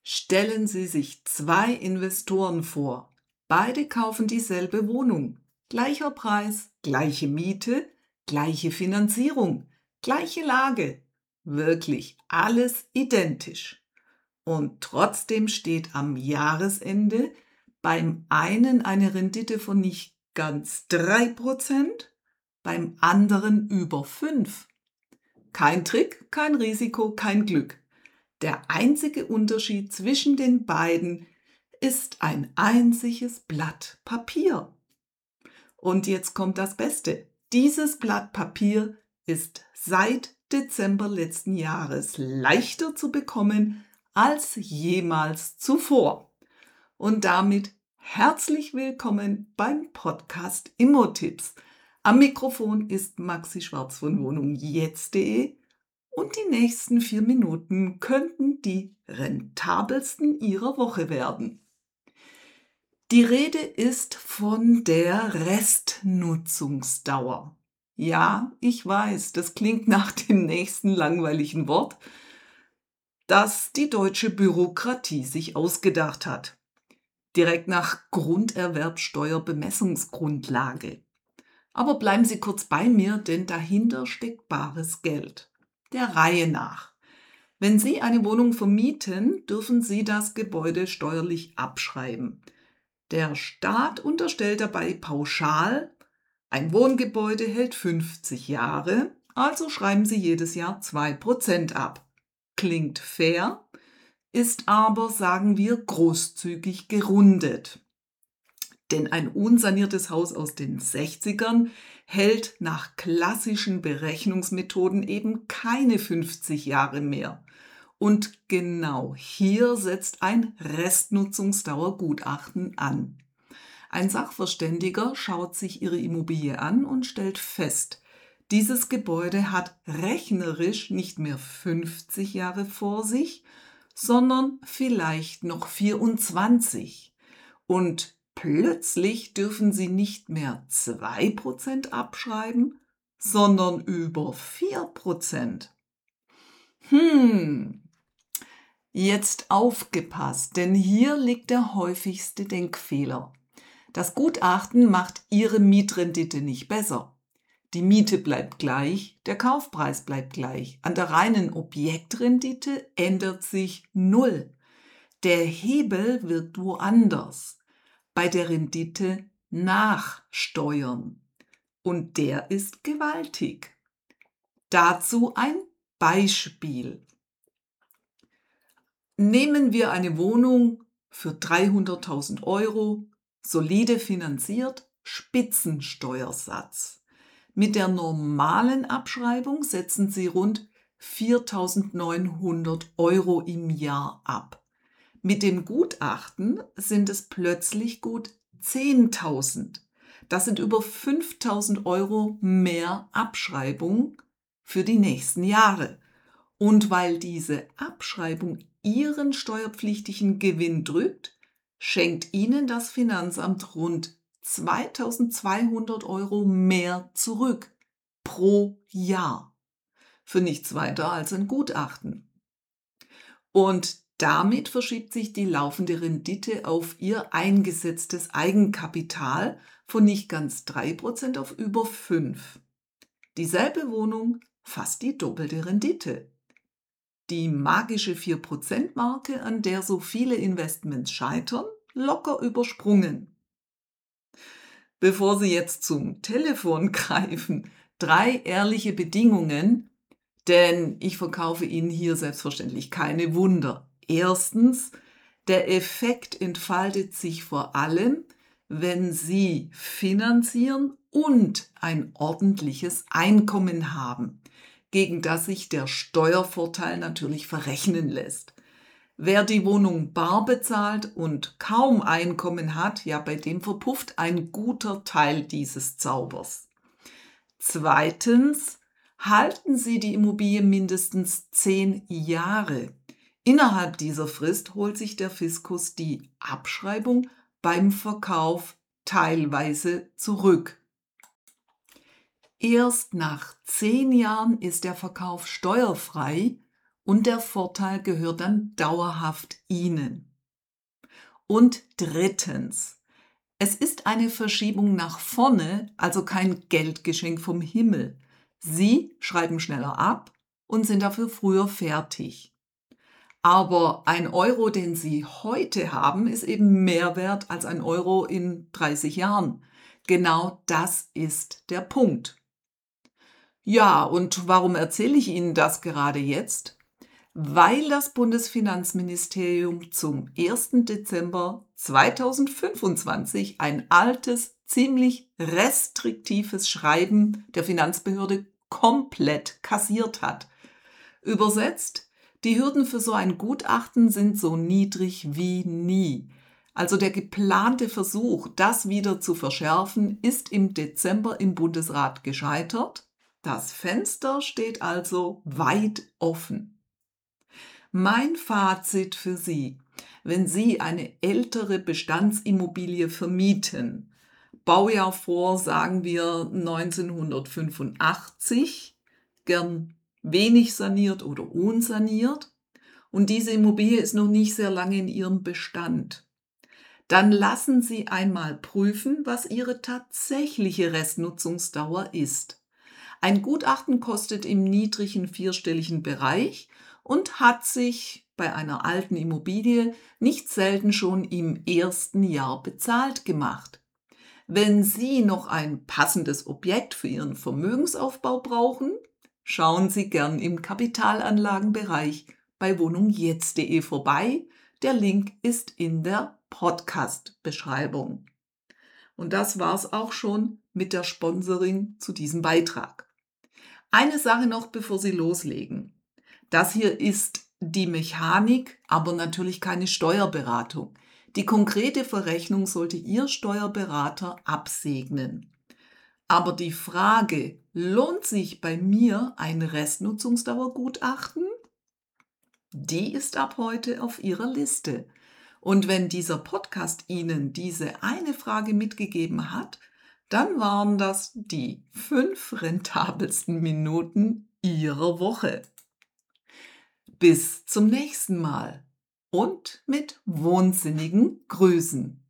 Stellen Sie sich zwei Investoren vor. Beide kaufen dieselbe Wohnung. Gleicher Preis, gleiche Miete, gleiche Finanzierung, gleiche Lage. Wirklich alles identisch. Und trotzdem steht am Jahresende beim einen eine Rendite von nicht ganz 3%, beim anderen über 5%. Kein Trick, kein Risiko, kein Glück. Der einzige Unterschied zwischen den beiden ist ein einziges Blatt Papier. Und jetzt kommt das Beste. Dieses Blatt Papier ist seit Dezember letzten Jahres leichter zu bekommen als jemals zuvor. Und damit herzlich willkommen beim Podcast Immotipps. Am Mikrofon ist Maxi Schwarz von wohnungjetzt.de. Und die nächsten 4 Minuten könnten die rentabelsten Ihrer Woche werden. Die Rede ist von der Restnutzungsdauer. Ja, ich weiß, das klingt nach dem nächsten langweiligen Wort, das die deutsche Bürokratie sich ausgedacht hat. Direkt nach Grunderwerbsteuerbemessungsgrundlage. Aber bleiben Sie kurz bei mir, denn dahinter steckt bares Geld. Der Reihe nach. Wenn Sie eine Wohnung vermieten, dürfen Sie das Gebäude steuerlich abschreiben. Der Staat unterstellt dabei pauschal, ein Wohngebäude hält 50 Jahre, also schreiben Sie jedes Jahr 2% ab. Klingt fair, ist aber, sagen wir, großzügig gerundet. Denn ein unsaniertes Haus aus den 60ern hält nach klassischen Berechnungsmethoden eben keine 50 Jahre mehr. Und genau hier setzt ein Restnutzungsdauergutachten an. Ein Sachverständiger schaut sich Ihre Immobilie an und stellt fest, dieses Gebäude hat rechnerisch nicht mehr 50 Jahre vor sich, sondern vielleicht noch 24. Und plötzlich dürfen Sie nicht mehr 2% abschreiben, sondern über 4%. Jetzt aufgepasst, denn hier liegt der häufigste Denkfehler. Das Gutachten macht Ihre Mietrendite nicht besser. Die Miete bleibt gleich, der Kaufpreis bleibt gleich. An der reinen Objektrendite ändert sich 0. Der Hebel wirkt woanders. Bei der Rendite nach Steuern. Und der ist gewaltig. Dazu ein Beispiel. Nehmen wir eine Wohnung für 300.000 Euro, solide finanziert, Spitzensteuersatz. Mit der normalen Abschreibung setzen Sie rund 4.900 Euro im Jahr ab. Mit dem Gutachten sind es plötzlich gut 10.000. Das sind über 5.000 Euro mehr Abschreibung für die nächsten Jahre. Und weil diese Abschreibung Ihren steuerpflichtigen Gewinn drückt, schenkt Ihnen das Finanzamt rund 2.200 Euro mehr zurück pro Jahr. Für nichts weiter als ein Gutachten. Und damit verschiebt sich die laufende Rendite auf Ihr eingesetztes Eigenkapital von nicht ganz 3% auf über 5%. Dieselbe Wohnung, fast die doppelte Rendite. Die magische 4%-Marke, an der so viele Investments scheitern, locker übersprungen. Bevor Sie jetzt zum Telefon greifen, 3 ehrliche Bedingungen, denn ich verkaufe Ihnen hier selbstverständlich keine Wunder. Erstens, der Effekt entfaltet sich vor allem, wenn Sie finanzieren und ein ordentliches Einkommen haben, gegen das sich der Steuervorteil natürlich verrechnen lässt. Wer die Wohnung bar bezahlt und kaum Einkommen hat, ja, bei dem verpufft ein guter Teil dieses Zaubers. Zweitens, halten Sie die Immobilie mindestens 10 Jahre. Innerhalb dieser Frist holt sich der Fiskus die Abschreibung beim Verkauf teilweise zurück. Erst nach 10 Jahren ist der Verkauf steuerfrei und der Vorteil gehört dann dauerhaft Ihnen. Und drittens, es ist eine Verschiebung nach vorne, also kein Geldgeschenk vom Himmel. Sie schreiben schneller ab und sind dafür früher fertig. Aber ein Euro, den Sie heute haben, ist eben mehr wert als ein Euro in 30 Jahren. Genau das ist der Punkt. Ja, und warum erzähle ich Ihnen das gerade jetzt? Weil das Bundesfinanzministerium zum 1. Dezember 2025 ein altes, ziemlich restriktives Schreiben der Finanzbehörde komplett kassiert hat. Übersetzt, die Hürden für so ein Gutachten sind so niedrig wie nie. Also der geplante Versuch, das wieder zu verschärfen, ist im Dezember im Bundesrat gescheitert. Das Fenster steht also weit offen. Mein Fazit für Sie: Wenn Sie eine ältere Bestandsimmobilie vermieten, Baujahr vor, sagen wir 1985, gern wenig saniert oder unsaniert, und diese Immobilie ist noch nicht sehr lange in Ihrem Bestand, dann lassen Sie einmal prüfen, was Ihre tatsächliche Restnutzungsdauer ist. Ein Gutachten kostet im niedrigen vierstelligen Bereich und hat sich bei einer alten Immobilie nicht selten schon im ersten Jahr bezahlt gemacht. Wenn Sie noch ein passendes Objekt für Ihren Vermögensaufbau brauchen, schauen Sie gern im Kapitalanlagenbereich bei wohnungjetzt.de vorbei. Der Link ist in der Podcast-Beschreibung. Und das war's auch schon mit der Sponsoring zu diesem Beitrag. Eine Sache noch, bevor Sie loslegen. Das hier ist die Mechanik, aber natürlich keine Steuerberatung. Die konkrete Verrechnung sollte Ihr Steuerberater absegnen. Aber die Frage, lohnt sich bei mir ein Restnutzungsdauergutachten? Die ist ab heute auf Ihrer Liste. Und wenn dieser Podcast Ihnen diese eine Frage mitgegeben hat, dann waren das die 5 rentabelsten Minuten Ihrer Woche. Bis zum nächsten Mal und mit wohnsinnigen Grüßen.